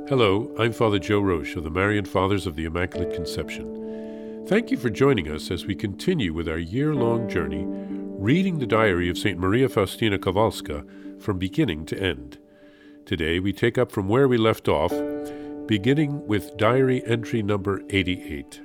Hello, I'm Father Joe Roche of the Marian Fathers of the Immaculate Conception. Thank you for joining us as we continue with our year-long journey reading the diary of St. Maria Faustina Kowalska from beginning to end. Today we take up from where we left off, beginning with diary entry number 88.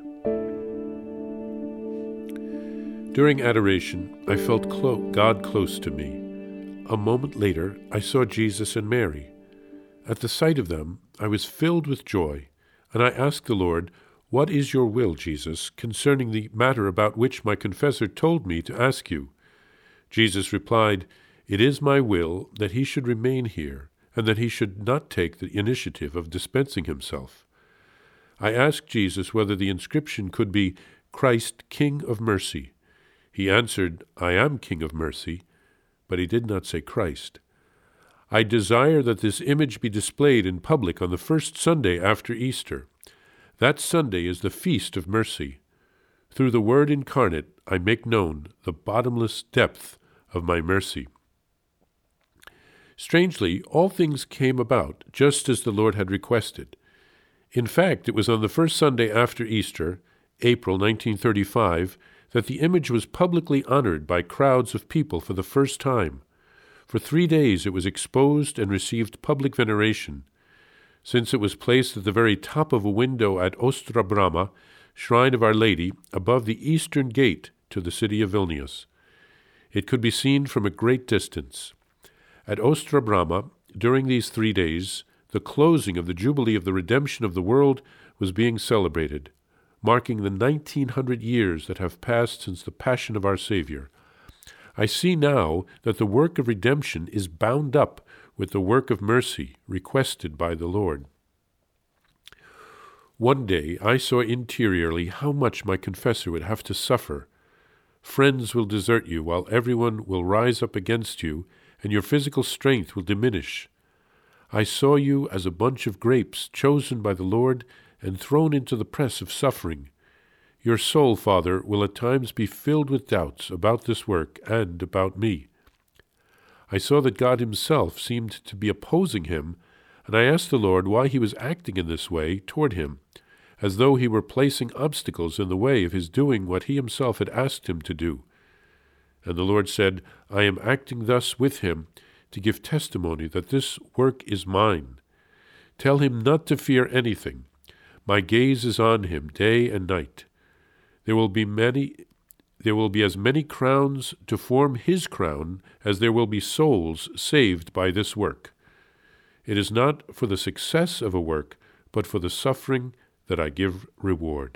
During adoration, I felt God close to me. A moment later, I saw Jesus and Mary. At the sight of them, I was filled with joy, and I asked the Lord, "What is your will, Jesus, concerning the matter about which my confessor told me to ask you?" Jesus replied, "It is my will that he should remain here, and that he should not take the initiative of dispensing himself." I asked Jesus whether the inscription could be "Christ, King of Mercy." He answered, "I am King of Mercy," but he did not say Christ. I desire that this image be displayed in public on the first Sunday after Easter. That Sunday is the Feast of Mercy. Through the Word incarnate, I make known the bottomless depth of my mercy. Strangely, all things came about just as the Lord had requested. In fact, it was on the first Sunday after Easter, April 1935, that the image was publicly honored by crowds of people for the first time. For 3 days it was exposed and received public veneration. Since it was placed at the very top of a window at Ostra Brama, shrine of Our Lady, above the eastern gate to the city of Vilnius, it could be seen from a great distance. At Ostra Brama, during these 3 days, the closing of the Jubilee of the Redemption of the world was being celebrated, marking the 1900 years that have passed since the Passion of our Savior. I see now that the work of redemption is bound up with the work of mercy requested by the Lord. One day I saw interiorly how much my confessor would have to suffer. Friends will desert you, while everyone will rise up against you, and your physical strength will diminish. I saw you as a bunch of grapes chosen by the Lord and thrown into the press of suffering. Your soul, Father, will at times be filled with doubts about this work and about me. I saw that God himself seemed to be opposing him, and I asked the Lord why he was acting in this way toward him, as though he were placing obstacles in the way of his doing what he himself had asked him to do. And the Lord said, "I am acting thus with him to give testimony that this work is mine. Tell him not to fear anything. My gaze is on him day and night. There will be as many crowns to form his crown as there will be souls saved by this work. It is not for the success of a work, but for the suffering that I give reward."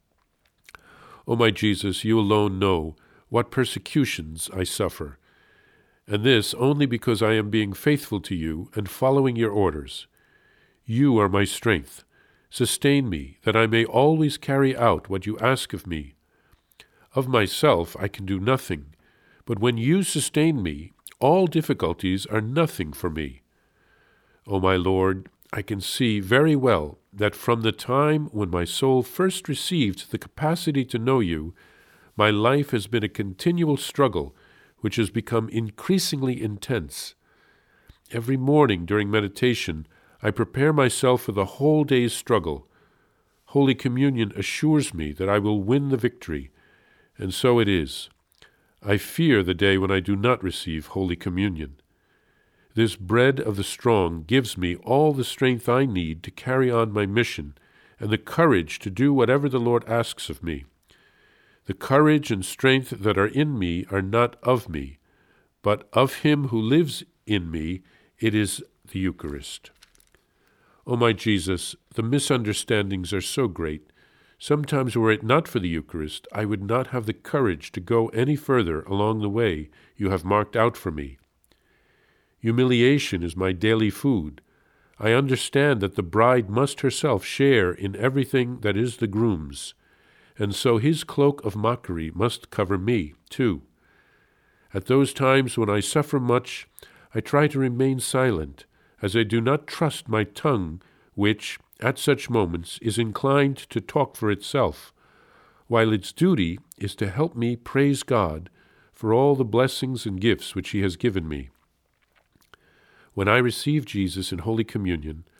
O my Jesus, you alone know what persecutions I suffer, and this only because I am being faithful to you and following your orders. You are my strength. Sustain me, that I may always carry out what you ask of me. Of myself I can do nothing, but when you sustain me, all difficulties are nothing for me. O my Lord, I can see very well that from the time when my soul first received the capacity to know you, my life has been a continual struggle which has become increasingly intense. Every morning during meditation, I prepare myself for the whole day's struggle. Holy Communion assures me that I will win the victory, and so it is. I fear the day when I do not receive Holy Communion. This bread of the strong gives me all the strength I need to carry on my mission and the courage to do whatever the Lord asks of me. The courage and strength that are in me are not of me, but of him who lives in me. It is the Eucharist. O my Jesus, the misunderstandings are so great. Sometimes were it not for the Eucharist, I would not have the courage to go any further along the way you have marked out for me. Humiliation is my daily food. I understand that the bride must herself share in everything that is the groom's, and so his cloak of mockery must cover me, too. At those times when I suffer much, I try to remain silent, as I do not trust my tongue, which, at such moments, is inclined to talk for itself, while its duty is to help me praise God for all the blessings and gifts which he has given me. When I receive Jesus in Holy Communion,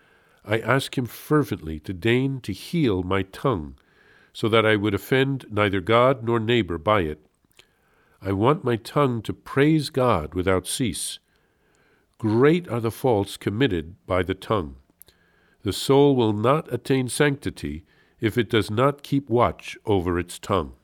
I ask him fervently to deign to heal my tongue, so that I would offend neither God nor neighbor by it. I want my tongue to praise God without cease. Great are the faults committed by the tongue. The soul will not attain sanctity if it does not keep watch over its tongue.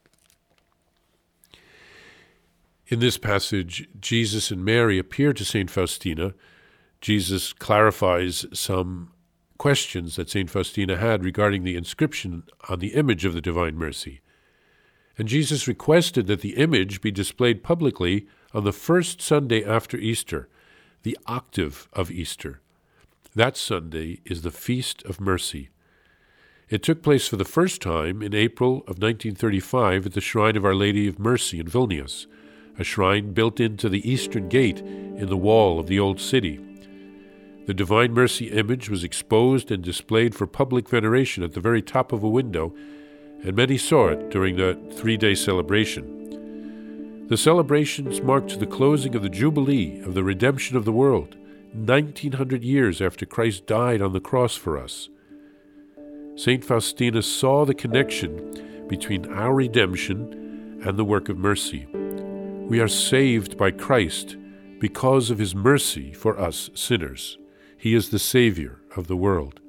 In this passage, Jesus and Mary appear to St. Faustina. Jesus clarifies some questions that St. Faustina had regarding the inscription on the image of the Divine Mercy. And Jesus requested that the image be displayed publicly on the first Sunday after Easter, the octave of Easter. That Sunday is the Feast of Mercy. It took place for the first time in April of 1935 at the Shrine of Our Lady of Mercy in Vilnius, a shrine built into the eastern gate in the wall of the old city. The Divine Mercy image was exposed and displayed for public veneration at the very top of a window, and many saw it during the 3-day celebration. The celebrations marked the closing of the Jubilee of the redemption of the world, 1900 years after Christ died on the cross for us. St. Faustina saw the connection between our redemption and the work of mercy. We are saved by Christ because of his mercy for us sinners. He is the Savior of the world.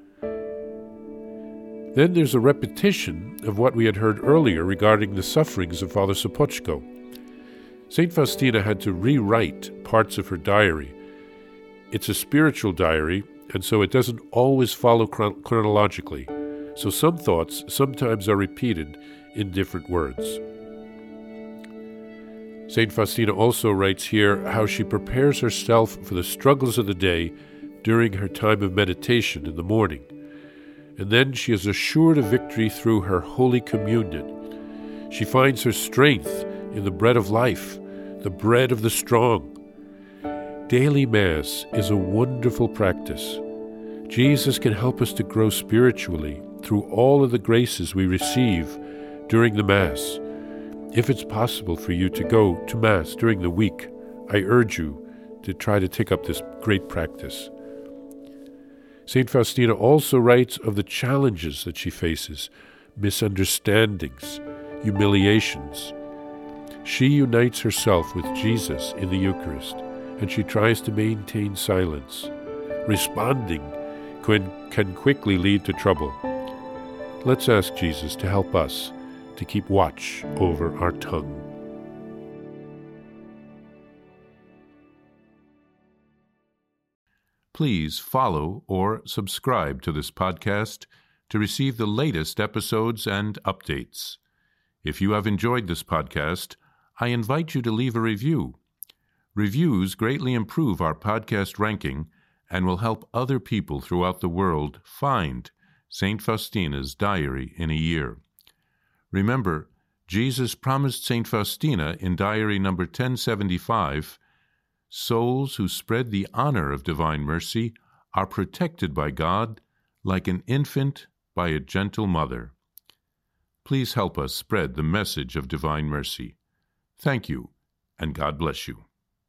Then there's a repetition of what we had heard earlier regarding the sufferings of Father Sopoćko. St. Faustina had to rewrite parts of her diary. It's a spiritual diary, and so it doesn't always follow chronologically. So some thoughts sometimes are repeated in different words. St. Faustina also writes here how she prepares herself for the struggles of the day during her time of meditation in the morning. And then she is assured of victory through her Holy Communion. She finds her strength in the bread of life, the bread of the strong. Daily Mass is a wonderful practice. Jesus can help us to grow spiritually through all of the graces we receive during the Mass. If it's possible for you to go to Mass during the week, I urge you to try to take up this great practice. St. Faustina also writes of the challenges that she faces, misunderstandings, humiliations. She unites herself with Jesus in the Eucharist, and she tries to maintain silence. Responding can quickly lead to trouble. Let's ask Jesus to help us to keep watch over our tongue. Please follow or subscribe to this podcast to receive the latest episodes and updates. If you have enjoyed this podcast, I invite you to leave a review. Reviews greatly improve our podcast ranking and will help other people throughout the world find St. Faustina's Diary in a Year. Remember, Jesus promised St. Faustina in Diary number 1075, souls who spread the honor of divine mercy are protected by God like an infant by a gentle mother. Please help us spread the message of divine mercy. Thank you, and God bless you.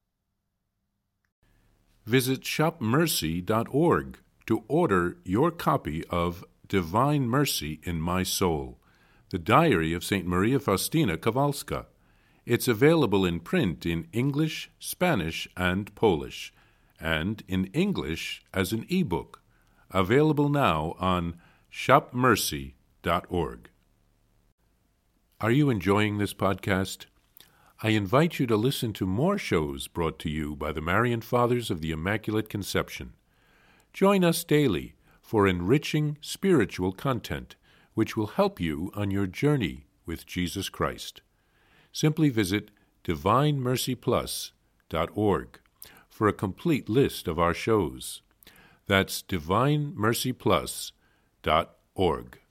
Visit shopmercy.org to order your copy of Divine Mercy in My Soul, the Diary of St. Maria Faustina Kowalska. It's available in print in English, Spanish, and Polish, and in English as an e-book, available now on shopmercy.org. Are you enjoying this podcast? I invite you to listen to more shows brought to you by the Marian Fathers of the Immaculate Conception. Join us daily for enriching spiritual content, which will help you on your journey with Jesus Christ. Simply visit DivineMercyPlus.org for a complete list of our shows. That's DivineMercyPlus.org.